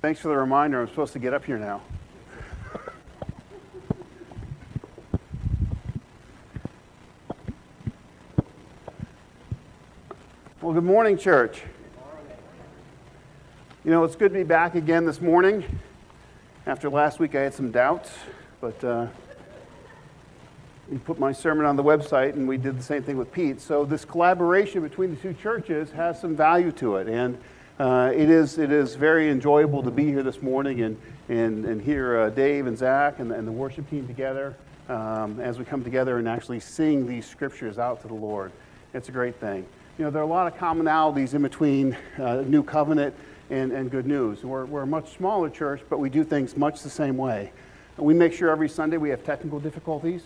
Thanks for the reminder. I'm supposed to get up here now. Well, good morning, church. You know, it's good to be back again this morning. After last week, I had some doubts, but we put my sermon on the website, and we did the same thing with Pete. So this collaboration between the two churches has some value to it, and it is very enjoyable to be here this morning and hear Dave and Zach and the worship team together as we come together and actually sing these scriptures out to the Lord. It's a great thing. You know, there are a lot of commonalities in between New Covenant and Good News. We're a much smaller church, but we do things much the same way. We make sure every Sunday we have technical difficulties.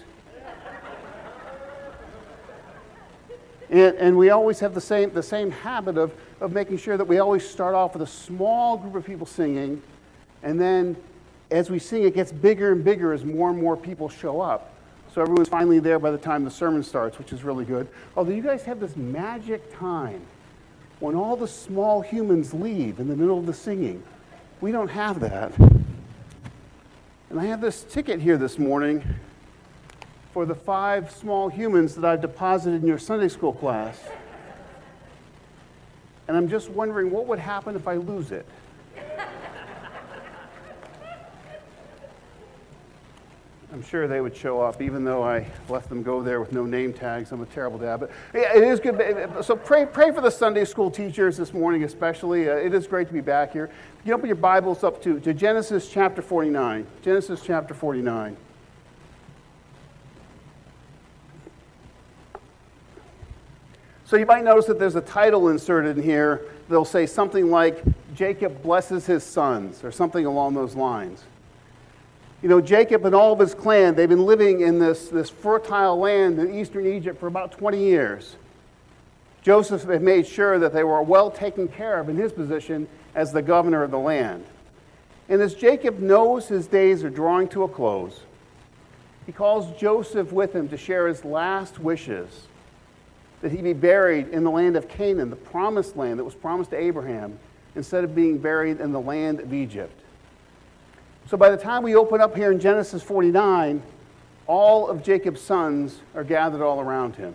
And we always have the same habit of making sure that we always start off with a small group of people singing, and then as we sing, it gets bigger and bigger as more and more people show up. So everyone's finally there by the time the sermon starts, which is really good. Although you guys have this magic time when all the small humans leave in the middle of the singing. We don't have that. And I have this ticket here this morning for the 5 small humans that I've deposited in your Sunday school class. And I'm just wondering what would happen if I lose it. I'm sure they would show up, even though I left them go there with no name tags. I'm a terrible dad. But yeah, it is good. So pray for the Sunday school teachers this morning especially. It is great to be back here. You open your Bibles up to Genesis chapter 49. Genesis chapter 49. So you might notice that there's a title inserted in here. They'll say something like, Jacob blesses his sons, or something along those lines. You know, Jacob and all of his clan, they've been living in this fertile land in eastern Egypt for about 20 years. Joseph had made sure that they were well taken care of in his position as the governor of the land. And as Jacob knows his days are drawing to a close, he calls Joseph with him to share his last wishes, that he be buried in the land of Canaan, the promised land that was promised to Abraham, instead of being buried in the land of Egypt. So by the time we open up here in Genesis 49, all of Jacob's sons are gathered all around him.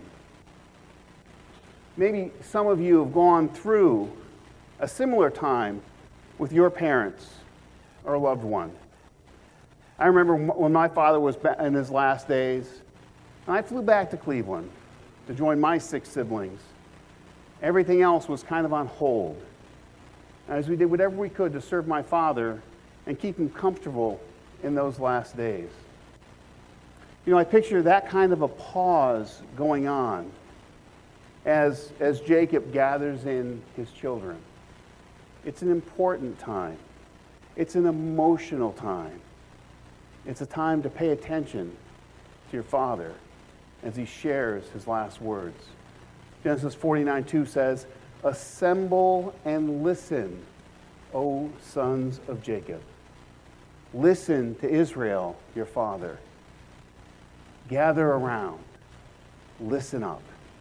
Maybe some of you have gone through a similar time with your parents or a loved one. I remember when my father was in his last days, and I flew back to Cleveland to join my 6 siblings. Everything else was kind of on hold, as we did whatever we could to serve my father and keep him comfortable in those last days. You know, I picture that kind of a pause going on as Jacob gathers in his children. It's an important time. It's an emotional time. It's a time to pay attention to your father as he shares his last words. Genesis 49:2 says, "Assemble and listen, O sons of Jacob. Listen to Israel, your father. Gather around. Listen up."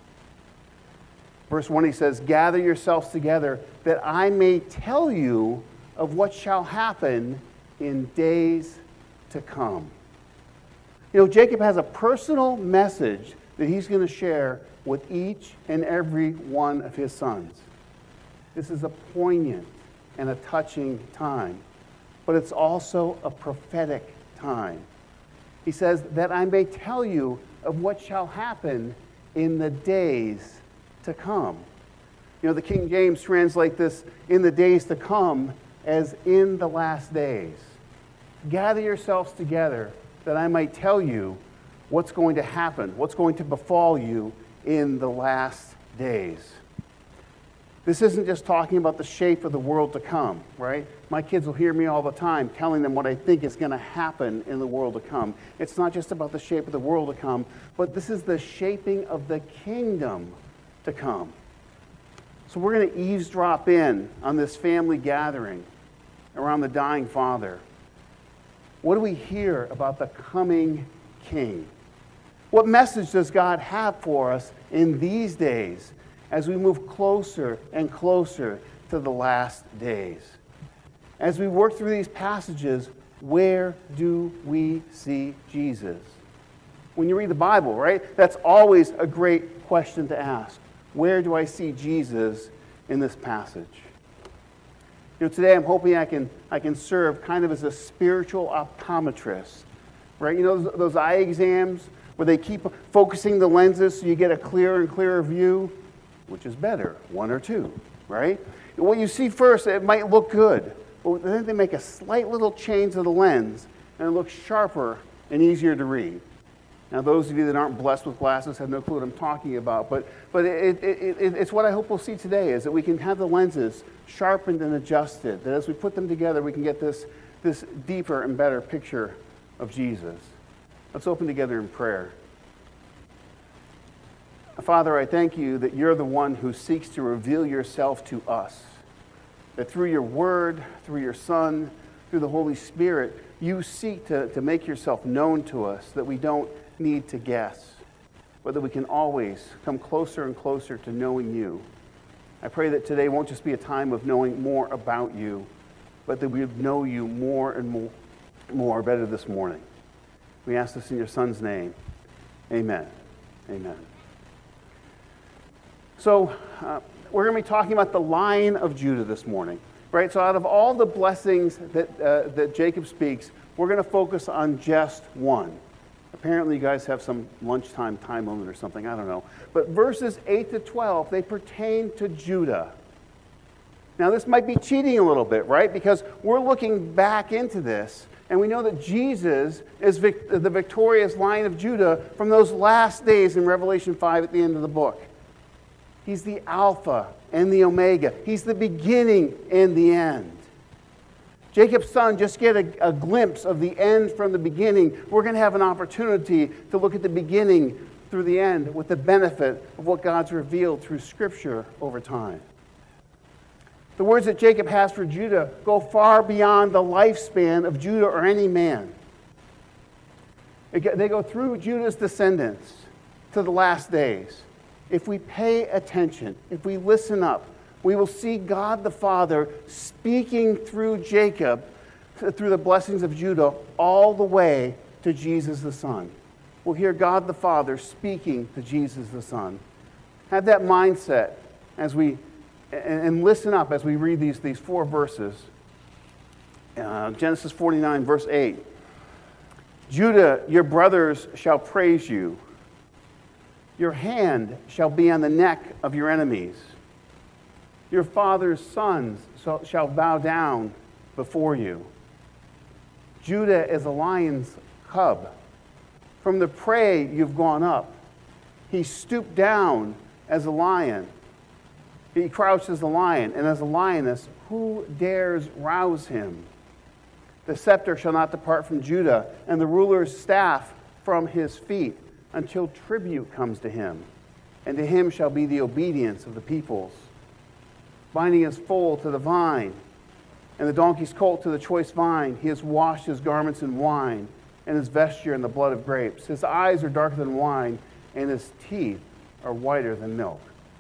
Verse 1, he says, "Gather yourselves together, that I may tell you of what shall happen in days to come." You know, Jacob has a personal message that he's going to share with each and every one of his sons. This is a poignant and a touching time, but it's also a prophetic time. He says, that I may tell you of what shall happen in the days to come. You know, the King James translate this, in the days to come, as in the last days. Gather yourselves together, that I might tell you what's going to happen, what's going to befall you in the last days. This isn't just talking about the shape of the world to come, right? My kids will hear me all the time telling them what I think is going to happen in the world to come. It's not just about the shape of the world to come, but this is the shaping of the kingdom to come. So we're going to eavesdrop in on this family gathering around the dying father. What do we hear about the coming king? What message does God have for us in these days as we move closer and closer to the last days? As we work through these passages, where do we see Jesus? When you read the Bible, right? That's always a great question to ask. Where do I see Jesus in this passage? Today I'm hoping I can serve kind of as a spiritual optometrist, right? Those eye exams where they keep focusing the lenses so you get a clearer and clearer view. Which is better, one or two, right? What you see first, it might look good, but then they make a slight little change of the lens, and it looks sharper and easier to read. Now, those of you that aren't blessed with glasses have no clue what I'm talking about, but it's what I hope we'll see today, is that we can have the lenses sharpened and adjusted, that as we put them together, we can get this deeper and better picture of Jesus. Let's open together in prayer. Father, I thank you that you're the one who seeks to reveal yourself to us. That through your word, through your Son, through the Holy Spirit, you seek to make yourself known to us, that we don't need to guess, but that we can always come closer and closer to knowing you. I pray that today won't just be a time of knowing more about you, but that we would know you more and more better this morning. We ask this in your Son's name. Amen. Amen. So we're going to be talking about the Lion of Judah this morning, right? So out of all the blessings that Jacob speaks, we're going to focus on just one. Apparently you guys have some lunchtime time limit or something, I don't know. But verses 8 to 12, they pertain to Judah. Now this might be cheating a little bit, right? Because we're looking back into this, and we know that Jesus is the victorious Lion of Judah from those last days in Revelation 5 at the end of the book. He's the Alpha and the Omega. He's the beginning and the end. Jacob's son just get a glimpse of the end from the beginning. We're going to have an opportunity to look at the beginning through the end with the benefit of what God's revealed through Scripture over time. The words that Jacob has for Judah go far beyond the lifespan of Judah or any man. They go through Judah's descendants to the last days. If we pay attention, if we listen up, we will see God the Father speaking through Jacob, through the blessings of Judah, all the way to Jesus the Son. We'll hear God the Father speaking to Jesus the Son. Have that mindset and listen up as we read these four verses. Genesis 49, verse 8. Judah, your brothers shall praise you. Your hand shall be on the neck of your enemies. Your father's sons shall bow down before you. Judah is a lion's cub. From the prey you've gone up. He stooped down as a lion. He crouched as a lion, and as a lioness, who dares rouse him? The scepter shall not depart from Judah, and the ruler's staff from his feet, until tribute comes to him, and to him shall be the obedience of the peoples. Binding his foal to the vine, and the donkey's colt to the choice vine, he has washed his garments in wine, and his vesture in the blood of grapes. His eyes are darker than wine, and his teeth are whiter than milk.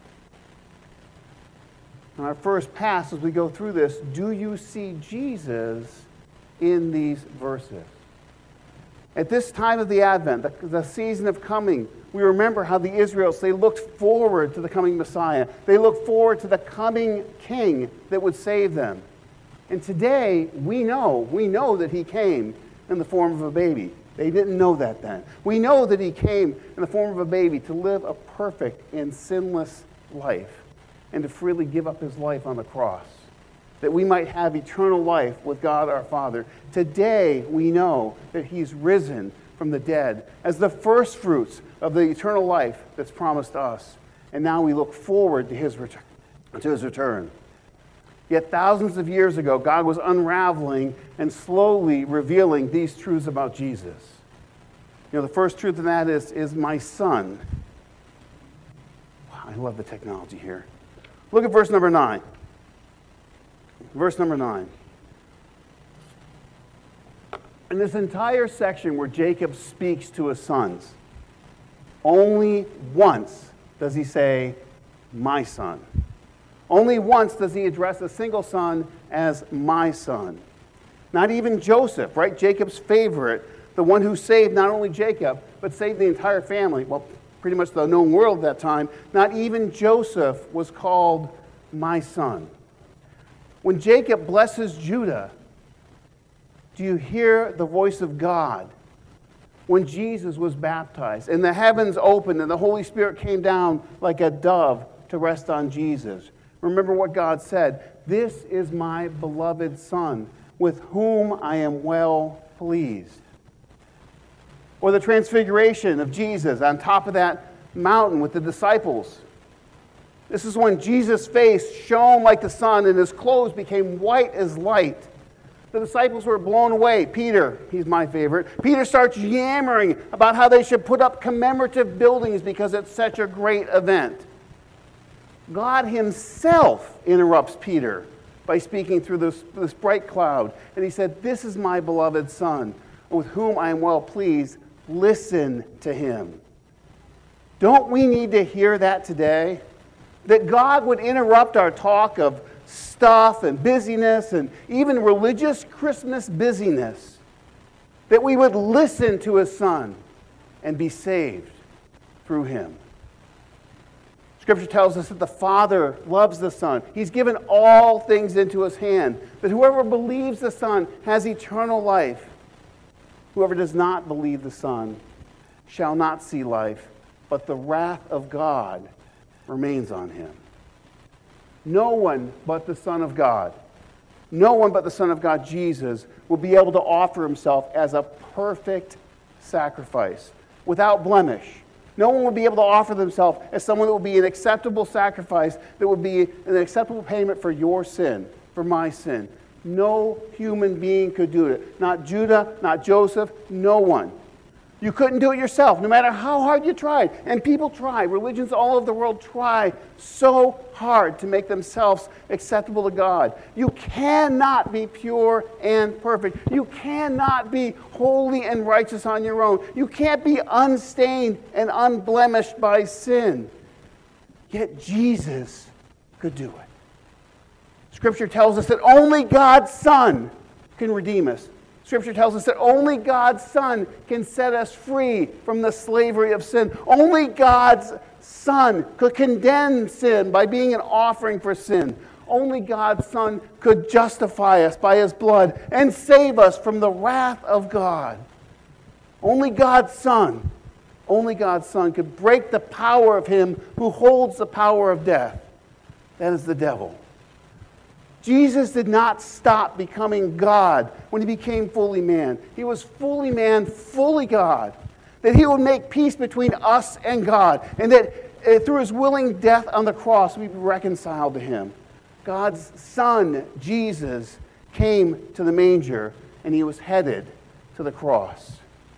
In our first pass, as we go through this, do you see Jesus in these verses? At this time of the Advent, the season of coming, we remember how the Israelites, they looked forward to the coming Messiah. They looked forward to the coming King that would save them. And today, we know that he came in the form of a baby. They didn't know that then. We know that he came in the form of a baby to live a perfect and sinless life and to freely give up his life on the cross, that we might have eternal life with God our Father. Today, we know that he's risen from the dead as the first fruits of the eternal life that's promised us. And now we look forward to his return. Yet thousands of years ago, God was unraveling and slowly revealing these truths about Jesus. The first truth in that is my son. Wow, I love the technology here. Look at verse number 9. Verse number 9. In this entire section where Jacob speaks to his sons, only once does he say, my son. Only once does he address a single son as my son. Not even Joseph, right? Jacob's favorite, the one who saved not only Jacob, but saved the entire family, well, pretty much the known world at that time. Not even Joseph was called my son. When Jacob blesses Judah, do you hear the voice of God? When Jesus was baptized and the heavens opened and the Holy Spirit came down like a dove to rest on Jesus. Remember what God said, "This is my beloved Son, with whom I am well pleased." Or the transfiguration of Jesus on top of that mountain with the disciples. This is when Jesus' face shone like the sun and his clothes became white as light. The disciples were blown away. Peter, he's my favorite. Peter starts yammering about how they should put up commemorative buildings because it's such a great event. God himself interrupts Peter by speaking through this bright cloud. And he said, "This is my beloved Son, with whom I am well pleased. Listen to him." Don't we need to hear that today? That God would interrupt our talk of stuff and busyness and even religious Christmas busyness. That we would listen to his Son and be saved through him. Scripture tells us that the Father loves the Son. He's given all things into his hand. That whoever believes the Son has eternal life. Whoever does not believe the Son shall not see life, but the wrath of God remains on him. No one but the Son of God, no one but the Son of God, Jesus, will be able to offer himself as a perfect sacrifice, without blemish. No one would be able to offer themselves as someone that would be an acceptable sacrifice, that would be an acceptable payment for your sin, for my sin. No human being could do it. Not Judah, not Joseph, no one. You couldn't do it yourself, no matter how hard you tried. And people try. Religions all over the world try so hard to make themselves acceptable to God. You cannot be pure and perfect. You cannot be holy and righteous on your own. You can't be unstained and unblemished by sin. Yet Jesus could do it. Scripture tells us that only God's Son can redeem us. Scripture tells us that only God's Son can set us free from the slavery of sin. Only God's Son could condemn sin by being an offering for sin. Only God's Son could justify us by his blood and save us from the wrath of God. Only God's Son could break the power of him who holds the power of death. That is the devil. Jesus did not stop becoming God when he became fully man. He was fully man, fully God. That he would make peace between us and God. And that through his willing death on the cross, we'd be reconciled to him. God's Son, Jesus, came to the manger and he was headed to the cross.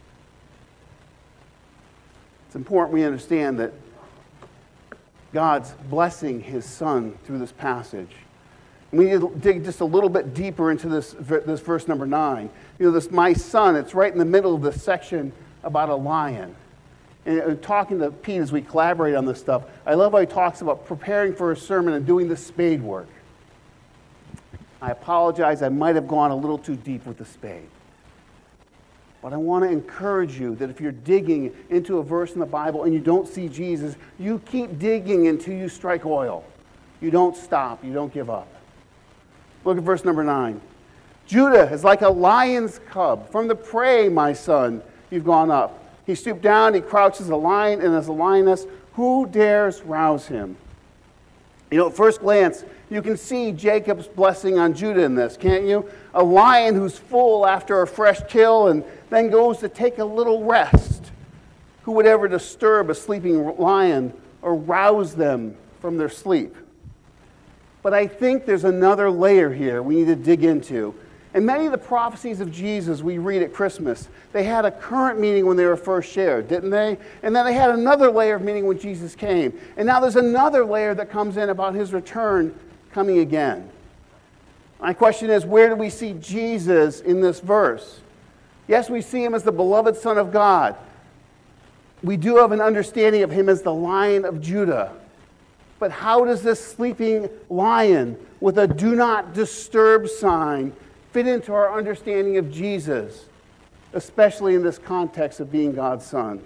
It's important we understand that God's blessing his Son through this passage. We need to dig just a little bit deeper into this verse number 9. You know, this my son, it's right in the middle of the section about a lion. And talking to Pete as we collaborate on this stuff, I love how he talks about preparing for a sermon and doing the spade work. I apologize, I might have gone a little too deep with the spade. But I want to encourage you that if you're digging into a verse in the Bible and you don't see Jesus, you keep digging until you strike oil. You don't stop, you don't give up. Look at verse number 9. Judah is like a lion's cub. From the prey, my son, you've gone up. He stooped down, he crouches as a lion and as a lioness. Who dares rouse him? You know, at first glance, you can see Jacob's blessing on Judah in this, can't you? A lion who's full after a fresh kill and then goes to take a little rest. Who would ever disturb a sleeping lion or rouse them from their sleep? But I think there's another layer here we need to dig into. And many of the prophecies of Jesus we read at Christmas, they had a current meaning when they were first shared, didn't they? And then they had another layer of meaning when Jesus came. And now there's another layer that comes in about his return coming again. My question is, where do we see Jesus in this verse? Yes, we see him as the beloved Son of God. We do have an understanding of him as the Lion of Judah. But how does this sleeping lion with a do not disturb sign fit into our understanding of Jesus, especially in this context of being God's Son?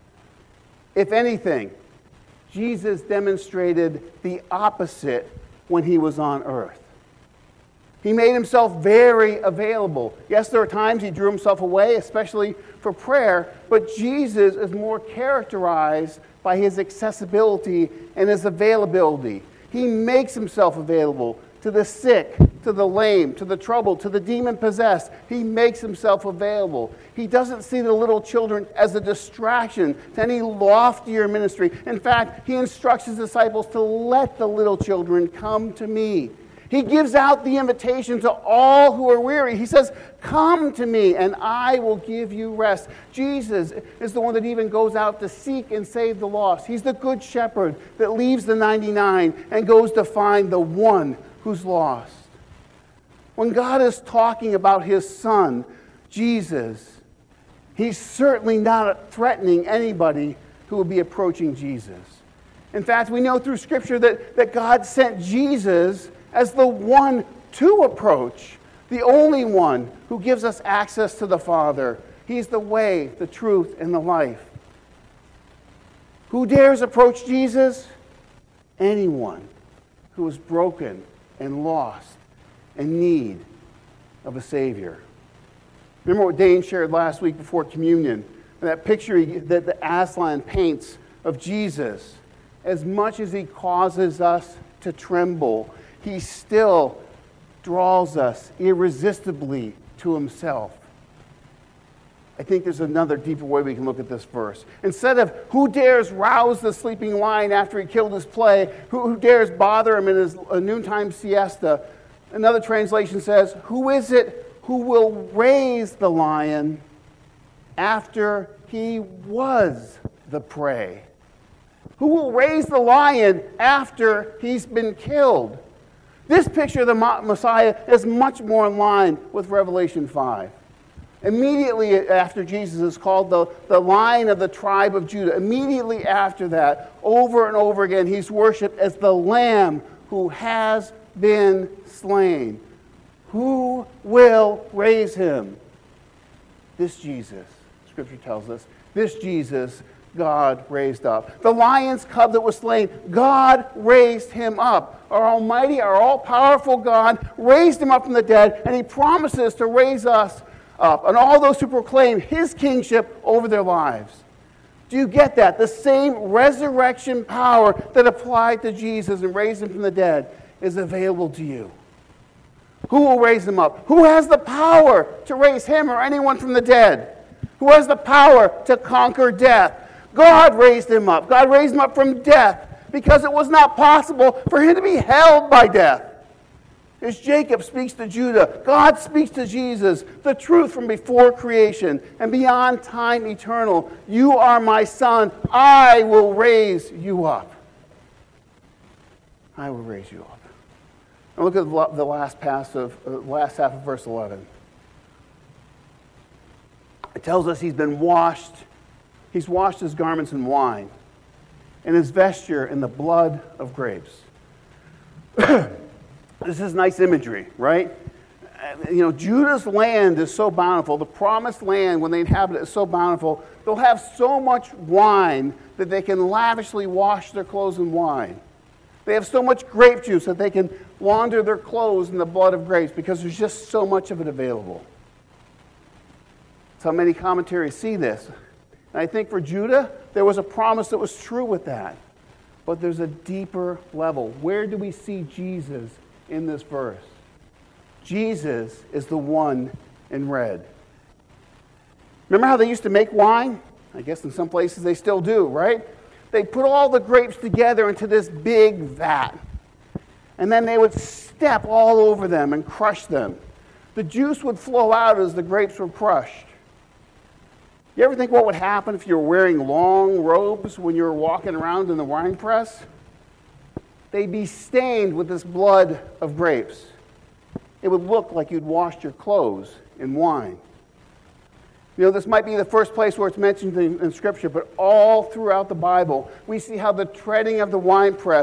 If anything, Jesus demonstrated the opposite when he was on earth. He made himself very available. Yes, there are times he drew himself away, especially for prayer, but Jesus is more characterized by his accessibility and his availability. He makes himself available to the sick, to the lame, to the troubled, to the demon-possessed. He makes himself available. He doesn't see the little children as a distraction to any loftier ministry. In fact, he instructs his disciples to let the little children come to me. He gives out the invitation to all who are weary. He says, come to me and I will give you rest. Jesus is the one that even goes out to seek and save the lost. He's the good shepherd that leaves the 99 and goes to find the one who's lost. When God is talking about his Son, Jesus, he's certainly not threatening anybody who will be approaching Jesus. In fact, we know through Scripture that God sent Jesus as the one to approach, the only one who gives us access to the Father. He's the way, the truth, and the life. Who dares approach Jesus? Anyone who is broken and lost in need of a Savior. Remember what Dane shared last week before communion, that picture that the Aslan paints of Jesus. As much as he causes us to tremble, he still draws us irresistibly to himself. I think there's another deeper way we can look at this verse. Instead of who dares rouse the sleeping lion after he killed his prey, who dares bother him in his noontime siesta, another translation says, who is it who will raise the lion after he was the prey? Who will raise the lion after he's been killed? This picture of the Messiah is much more in line with Revelation 5. Immediately after Jesus is called the Lion of the tribe of Judah, immediately after that, over and over again, he's worshipped as the Lamb who has been slain. Who will raise him? This Jesus, Scripture tells us, this Jesus God raised up. The lion's cub that was slain, God raised him up. Our almighty, our all-powerful God raised him up from the dead, and he promises to raise us up, and all those who proclaim his kingship over their lives. Do you get that? The same resurrection power that applied to Jesus and raised him from the dead is available to you. Who will raise him up? Who has the power to raise him or anyone from the dead? Who has the power to conquer death? God raised him up. God raised him up from death because it was not possible for him to be held by death. As Jacob speaks to Judah, God speaks to Jesus, the truth from before creation and beyond time eternal. You are my son. I will raise you up. I will raise you up. Now look at the last half of verse 11. It tells us he's been washed. He's washed his garments in wine, and his vesture in the blood of grapes. This is nice imagery, right? You know, Judah's land is so bountiful. The promised land, when they inhabit it, is so bountiful. They'll have so much wine that they can lavishly wash their clothes in wine. They have so much grape juice that they can launder their clothes in the blood of grapes because there's just so much of it available. That's how many commentaries see this. And I think for Judah, there was a promise that was true with that. But there's a deeper level. Where do we see Jesus in this verse? Jesus is the one in red. Remember how they used to make wine? I guess in some places they still do, right? They put all the grapes together into this big vat. And then they would step all over them and crush them. The juice would flow out as the grapes were crushed. You ever think what would happen if you were wearing long robes when you were walking around in the wine press? They'd be stained with this blood of grapes. It would look like you'd washed your clothes in wine. You know, this might be the first place where it's mentioned in Scripture, but all throughout the Bible, we see how the treading of the winepress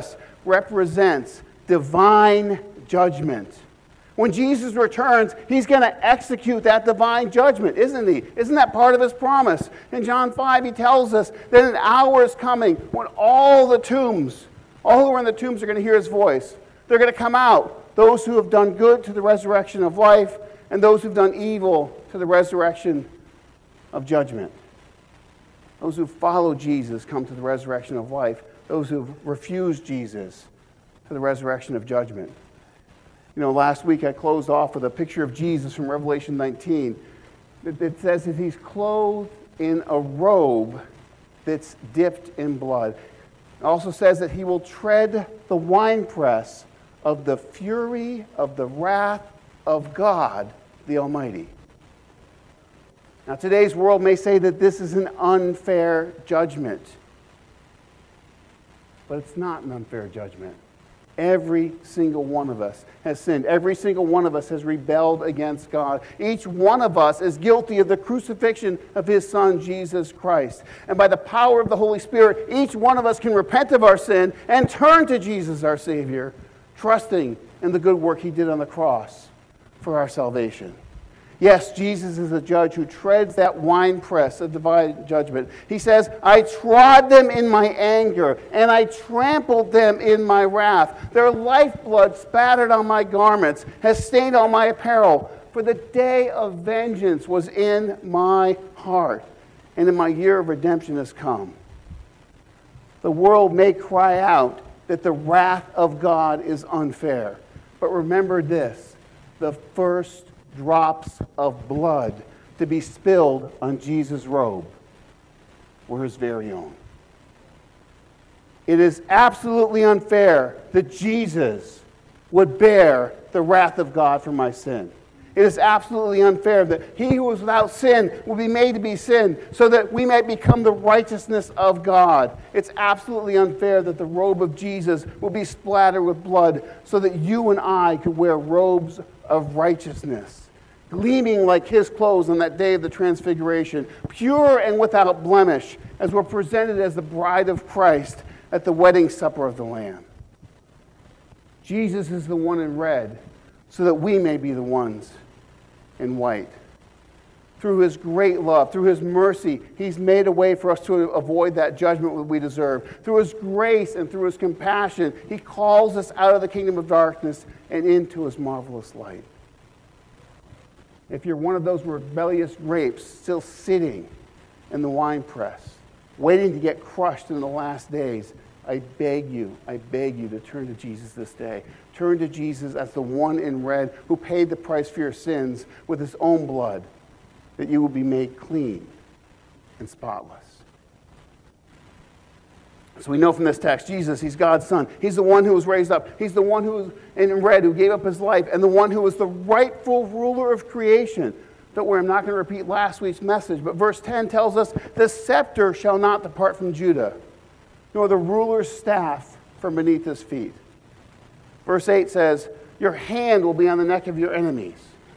represents divine judgment. When Jesus returns, he's going to execute that divine judgment, isn't he? Isn't that part of his promise? In John 5, he tells us that an hour is coming when all who are in the tombs are going to hear his voice. They're going to come out, those who have done good to the resurrection of life, and those who've done evil to the resurrection of judgment. Those who follow Jesus come to the resurrection of life. Those who refuse Jesus to the resurrection of judgment. Last week I closed off with a picture of Jesus from Revelation 19. It says that he's clothed in a robe that's dipped in blood. It also says that he will tread the winepress of the fury of the wrath of God the Almighty. Now, today's world may say that this is an unfair judgment, but it's not an unfair judgment. Every single one of us has sinned. Every single one of us has rebelled against God. Each one of us is guilty of the crucifixion of his Son, Jesus Christ. And by the power of the Holy Spirit, each one of us can repent of our sin and turn to Jesus, our Savior, trusting in the good work he did on the cross for our salvation. Yes, Jesus is a judge who treads that winepress of divine judgment. He says, I trod them in my anger, and I trampled them in my wrath. Their lifeblood spattered on my garments, has stained all my apparel. For the day of vengeance was in my heart, and in my year of redemption has come. The world may cry out that the wrath of God is unfair. But remember this, the first drops of blood to be spilled on Jesus' robe were his very own. It is absolutely unfair that Jesus would bear the wrath of God for my sin. It is absolutely unfair that he who was without sin will be made to be sin so that we might become the righteousness of God. It's absolutely unfair that the robe of Jesus will be splattered with blood so that you and I could wear robes of righteousness, gleaming like his clothes on that day of the transfiguration, pure and without blemish, as we're presented as the bride of Christ at the wedding supper of the Lamb. Jesus is the one in red so that we may be the ones in white. Through his great love, through his mercy, he's made a way for us to avoid that judgment that we deserve. Through his grace and through his compassion, he calls us out of the kingdom of darkness and into his marvelous light. If you're one of those rebellious grapes still sitting in the winepress, waiting to get crushed in the last days, I beg you to turn to Jesus this day. Turn to Jesus as the one in red who paid the price for your sins with his own blood, that you will be made clean and spotless. So we know from this text, Jesus, he's God's Son. He's the one who was raised up. He's the one who was in red, who gave up his life, and the one who was the rightful ruler of creation. Don't worry, I'm not going to repeat last week's message, but verse 10 tells us, the scepter shall not depart from Judah, nor the ruler's staff from beneath his feet. Verse 8 says, your hand will be on the neck of your enemies.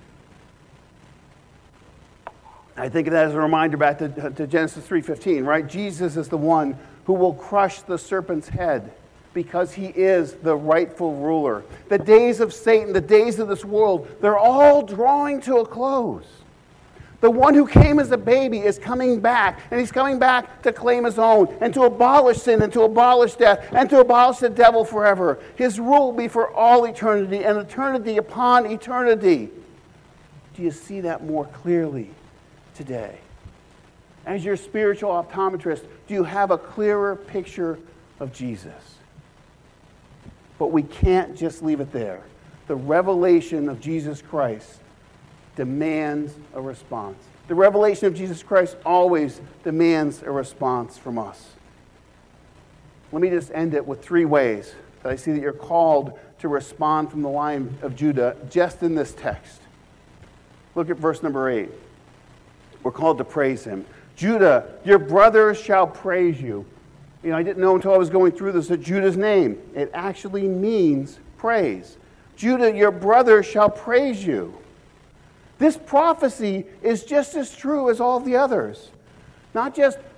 I think of that as a reminder back to Genesis 3:15, right? Jesus is the one who will crush the serpent's head because he is the rightful ruler. The days of Satan, the days of this world, they're all drawing to a close. The one who came as a baby is coming back, and he's coming back to claim his own, and to abolish sin, and to abolish death, and to abolish the devil forever. His rule will be for all eternity, and eternity upon eternity. Do you see that more clearly today? As your spiritual optometrist, do you have a clearer picture of Jesus? But we can't just leave it there. The revelation of Jesus Christ demands a response. The revelation of Jesus Christ always demands a response from us. Let me just end it with 3 ways that I see that you're called to respond from the Lion of Judah just in this text. Look at verse number 8. We're called to praise him. Judah, your brothers shall praise you. I didn't know until I was going through this that Judah's name, it actually means praise. Judah, your brothers shall praise you. This prophecy is just as true as all the others. Not just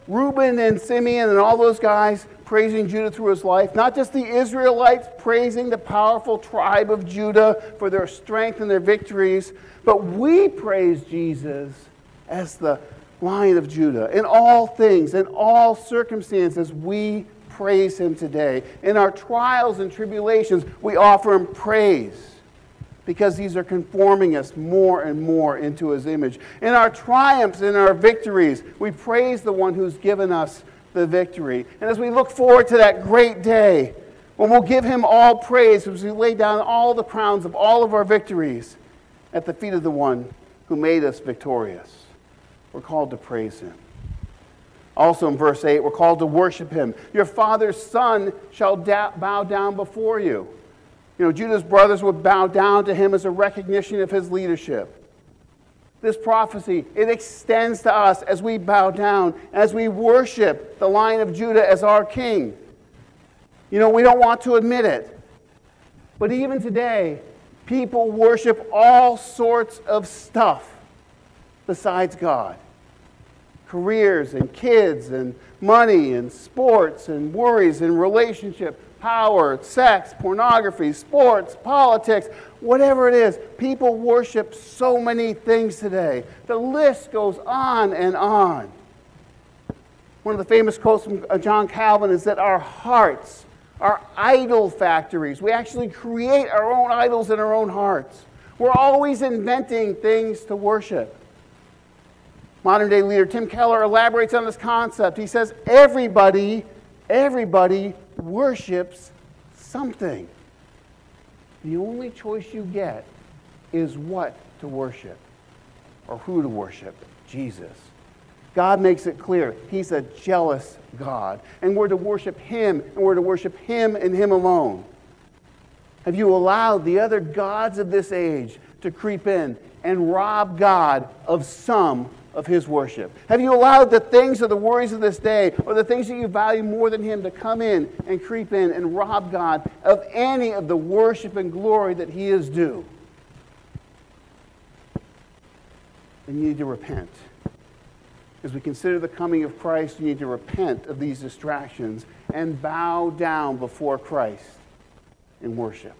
Reuben and Simeon and all those guys praising Judah through his life. Not just the Israelites praising the powerful tribe of Judah for their strength and their victories, but we praise Jesus as the Lion of Judah. In all things, in all circumstances, we praise him today. In our trials and tribulations, we offer him praise because these are conforming us more and more into his image. In our triumphs, in our victories, we praise the one who's given us the victory. And as we look forward to that great day, when we'll give him all praise, as we lay down all the crowns of all of our victories at the feet of the one who made us victorious, we're called to praise him. Also in verse 8, we're called to worship him. Your father's son shall bow down before you. You know, Judah's brothers would bow down to him as a recognition of his leadership. This prophecy, it extends to us as we bow down, as we worship the Lion of Judah as our king. You know, we don't want to admit it, but even today, people worship all sorts of stuff besides God. Careers and kids and money and sports and worries and relationship, power, sex, pornography, sports, politics, whatever it is. People worship so many things today. The list goes on and on. One of the famous quotes from John Calvin is that our hearts are idol factories. We actually create our own idols in our own hearts. We're always inventing things to worship. Modern day leader Tim Keller elaborates on this concept. He says, everybody worships something. The only choice you get is what to worship or who to worship. Jesus. God makes it clear he's a jealous God, and we're to worship him, and we're to worship him and him alone. Have you allowed the other gods of this age to creep in and rob God of some of his worship? Have you allowed the things or the worries of this day or the things that you value more than him to come in and creep in and rob God of any of the worship and glory that he is due? Then you need to repent. As we consider the coming of Christ, you need to repent of these distractions and bow down before Christ in worship.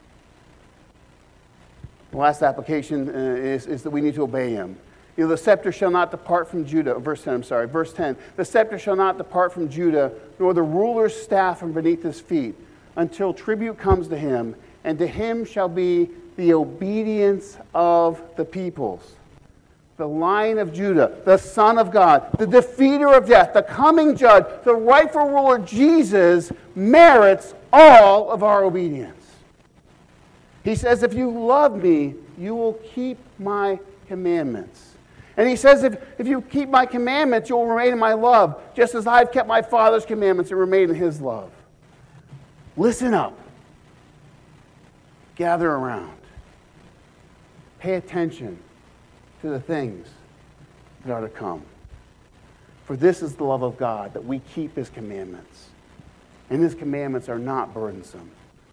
The last application is that we need to obey him. You know, the scepter shall not depart from Judah. Verse 10. The scepter shall not depart from Judah, nor the ruler's staff from beneath his feet, until tribute comes to him, and to him shall be the obedience of the peoples. The Lion of Judah, the Son of God, the defeater of death, the coming judge, the rightful ruler, Jesus, merits all of our obedience. He says, if you love me, you will keep my commandments. And he says, if you keep my commandments, you'll remain in my love, just as I've kept my Father's commandments and remain in his love. Listen up. Gather around. Pay attention to the things that are to come. For this is the love of God, that we keep his commandments. And his commandments are not burdensome.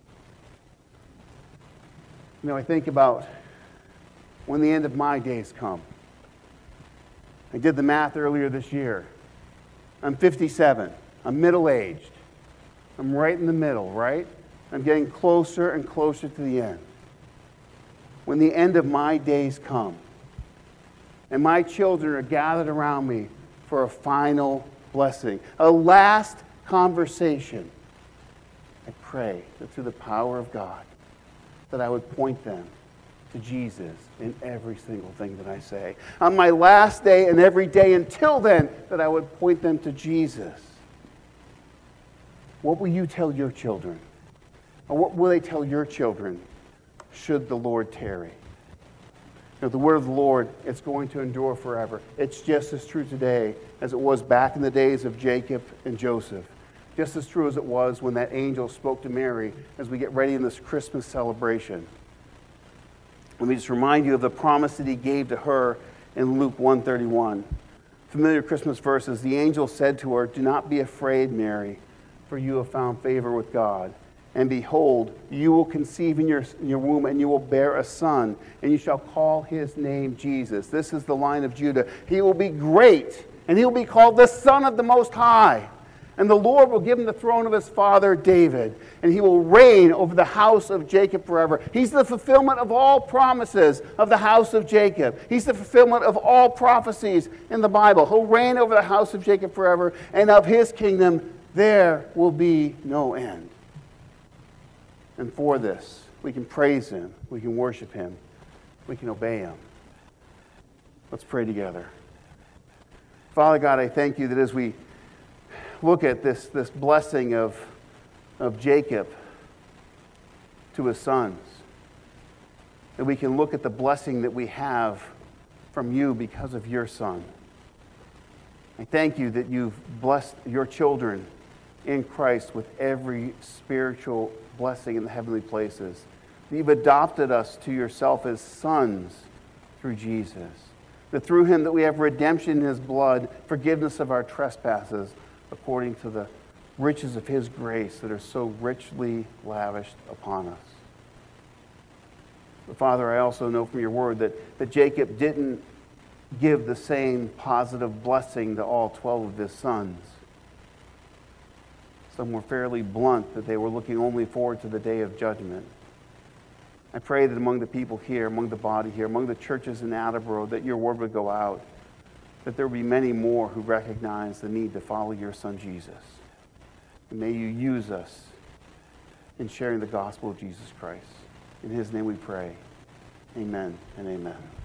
You know, I think about when the end of my days come. I did the math earlier this year. I'm 57. I'm middle-aged. I'm right in the middle, right? I'm getting closer and closer to the end. When the end of my days come, and my children are gathered around me for a final blessing, a last conversation, I pray that through the power of God, that I would point them to Jesus in every single thing that I say. On my last day and every day until then, that I would point them to Jesus. What will you tell your children? Or what will they tell your children should the Lord tarry? You know, the word of the Lord, it's going to endure forever. It's just as true today as it was back in the days of Jacob and Joseph. Just as true as it was when that angel spoke to Mary as we get ready in this Christmas celebration. Let me just remind you of the promise that he gave to her in Luke 1:31. Familiar Christmas verses. The angel said to her, "Do not be afraid, Mary, for you have found favor with God. And behold, you will conceive in your womb, and you will bear a son, and you shall call his name Jesus." This is the Lion of Judah. He will be great and he will be called the Son of the Most High. And the Lord will give him the throne of his father David, and he will reign over the house of Jacob forever. He's the fulfillment of all promises of the house of Jacob. He's the fulfillment of all prophecies in the Bible. He'll reign over the house of Jacob forever, and of his kingdom there will be no end. And for this, we can praise him, we can worship him, we can obey him. Let's pray together. Father God, I thank you that as we look at this blessing of Jacob to his sons, that we can look at the blessing that we have from you because of your Son. I thank you that you've blessed your children in Christ with every spiritual blessing in the heavenly places. You've adopted us to yourself as sons through Jesus. That through him that we have redemption in his blood, forgiveness of our trespasses, according to the riches of his grace that are so richly lavished upon us. But Father, I also know from your word that Jacob didn't give the same positive blessing to all 12 of his sons. Some were fairly blunt, that they were looking only forward to the day of judgment. I pray that among the people here, among the body here, among the churches in Attleboro, that your word would go out, that there will be many more who recognize the need to follow your Son Jesus. And may you use us in sharing the gospel of Jesus Christ. In his name we pray. Amen and amen.